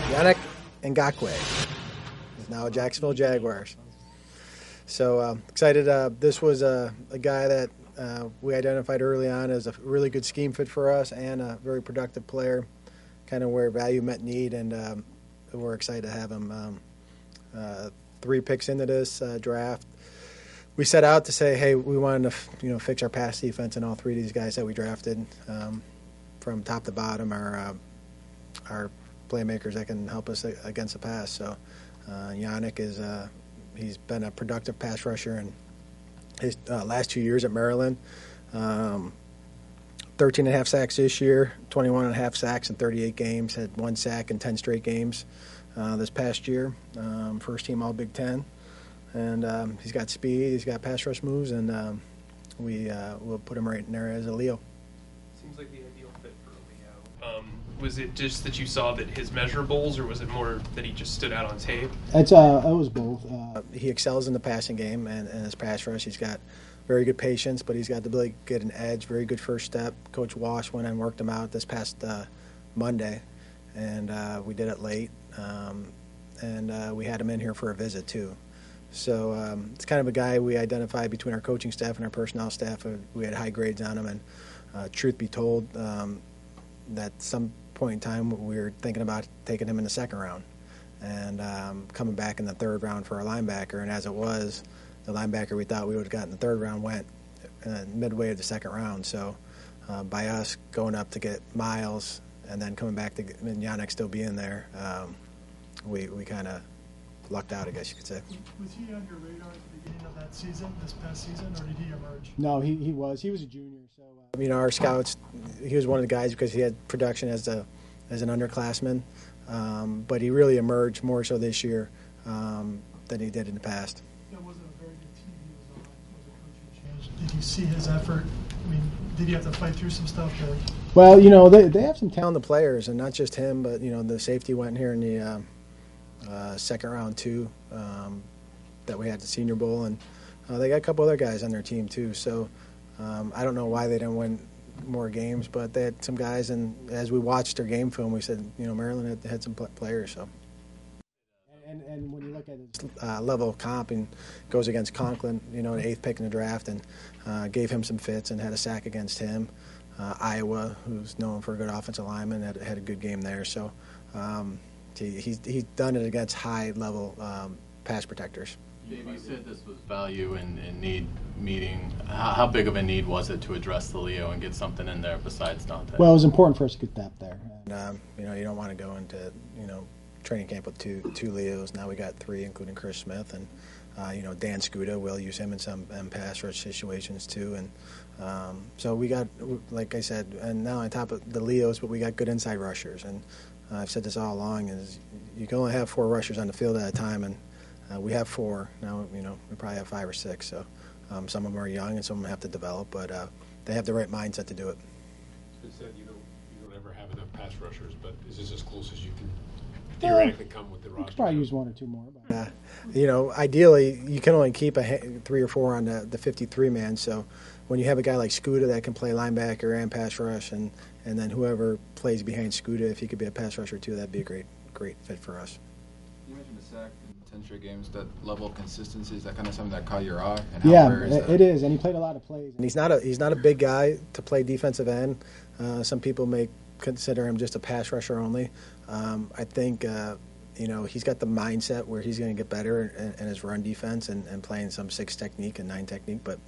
Yannick Ngakoue is now a Jacksonville Jaguars. So excited. This was a guy that we identified early on as a really good scheme fit for us and a very productive player, kind of where value met need, and we're excited to have him. 3 picks into this draft. We set out to say, hey, we wanted to fix our pass defense in all 3 of these guys that we drafted, from top to bottom. Our playmakers that can help us against the pass. So Yannick is he's been a productive pass rusher in his last 2 years at Maryland. 13.5 sacks this year, 21.5 sacks in 38 games, had 1 sack in 10 straight games this past year. First team All Big Ten. And he's got speed, he's got pass rush moves, and we'll put him right in there as a Leo. Seems like the ideal fit for a Leo. Was it just that you saw that his measurables, or was it more that he just stood out on tape? It was both. He excels in the passing game and his pass rush. He's got very good patience, but he's got the ability to get an edge, very good first step. Coach Walsh went and worked him out this past Monday, and we did it late. And we had him in here for a visit, too. So it's kind of a guy we identified between our coaching staff and our personnel staff. We had high grades on him, and truth be told, that some point in time we were thinking about taking him in the second round and coming back in the third round for our linebacker. And as it was, the linebacker we thought we would have gotten in the third round went midway of the second round. So by us going up to get Miles and then coming back to and Yannick still being there, we kind of lucked out, I guess you could say. Was he on your radar at the beginning of that season, this past season, or did he emerge? No, he was. He was a junior. So our scouts, he was one of the guys because he had production as an underclassman, but he really emerged more so this year than he did in the past. That wasn't a very good team he was on. Was a coaching change. Did you see his effort? I mean, did he have to fight through some stuff there? Well, they have some talented players, and not just him, but the safety went here in the second round too, that we had the Senior Bowl, and they got a couple other guys on their team too. So I don't know why they didn't win more games, but they had some guys, and as we watched their game film, we said, Maryland had some players. So. And when you look at his level of comp and goes against Conklin, an 8th pick in the draft, and gave him some fits and had a sack against him. Iowa, who's known for a good offensive lineman, had a good game there. So he's done it against high-level pass protectors. Dave, you said this was value and need meeting. How big of a need was it to address the Leo and get something in there besides Dante? Well, it was important for us to get depth there. And, you don't want to go into, training camp with two Leos. Now we got 3, including Chris Smith. And, Dan Scuda, we'll use him in some pass rush situations too. And so we got, like I said, and now on top of the Leos, but we got good inside rushers. And I've said this all along, is you can only have 4 rushers on the field at a time, and we have 4. Now, we probably have 5 or 6. So some of them are young and some of them have to develop, but they have the right mindset to do it. It's been said you don't ever have enough pass rushers, but is this as close as you can theoretically come with the roster? You could probably use 1 or 2 more. But, ideally, you can only keep 3 or 4 on the 53-man. So when you have a guy like Scuda that can play linebacker and pass rush, and then whoever plays behind Scuda, if he could be a pass rusher too, that'd be a great fit for us. You mentioned the sack in 10 straight games. That level of consistency, is that kind of something that caught your eye? And how rare is that? It is, and he played a lot of plays. And he's not a big guy to play defensive end. Some people may consider him just a pass rusher only. I think he's got the mindset where he's going to get better in his run defense and playing some 6 technique and 9 technique, but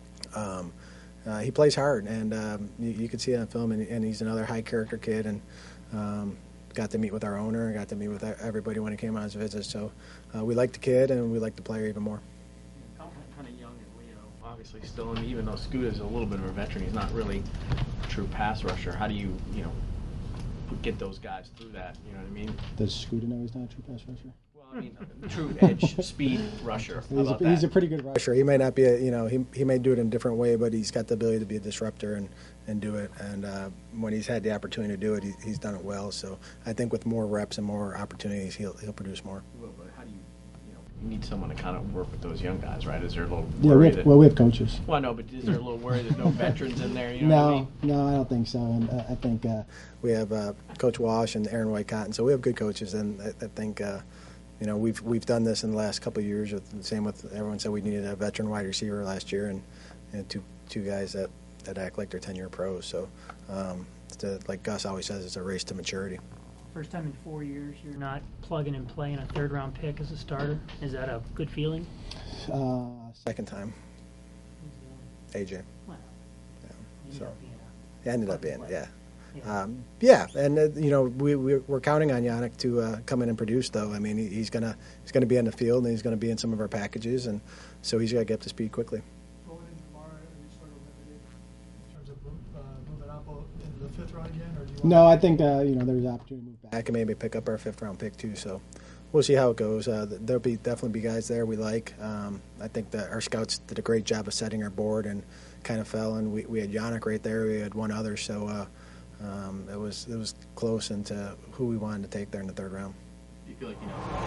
he plays hard, and you can see it on film, and he's another high character kid, and got to meet with our owner, got to meet with everybody when he came on his visit. So we like the kid, and we like the player even more. Kind of young and Leo, obviously still, and even though Scuda's a little bit of a veteran, he's not really a true pass rusher. How do you get those guys through that? You know what I mean? Does Scuda know he's not a true pass rusher? Well, I mean, true edge, speed rusher. He's a pretty good rusher. He may not be he may do it in a different way, but he's got the ability to be a disruptor and do it. And when he's had the opportunity to do it, he's done it well. So I think with more reps and more opportunities, he'll produce more. Well, but how do you you need someone to kind of work with those young guys, right? Is there a little Yeah, worry that? we have coaches. Well, no, but is there a little worry there's no veterans in there? You know what I mean? No, I don't think so. And I think we have Coach Wash and Aaron White Cotton, so we have good coaches. And I think we've done this in the last couple of years. Same with everyone said we needed a veteran wide receiver last year, and two guys that act like they're 10-year pros. So, like Gus always says, it's a race to maturity. First time in 4 years you're not plugging and playing a third-round pick as a starter. Is that a good feeling? Second time, AJ. Well, So you it ended up being, Yeah. and we're counting on Yannick to come in and produce. Though I mean, he's gonna be in the field and he's gonna be in some of our packages, and so he's got to get up to speed quickly. Going into tomorrow, are you sort of limited in terms of moving up into the fifth round again, or do you want? No, I think there's an opportunity to move back and maybe pick up our 5th-round pick too. So we'll see how it goes. There'll definitely be guys there we like. I think that our scouts did a great job of setting our board and kind of fell. And we had Yannick right there. We had one other. So it was close into who we wanted to take there in the 3rd round. Do you feel like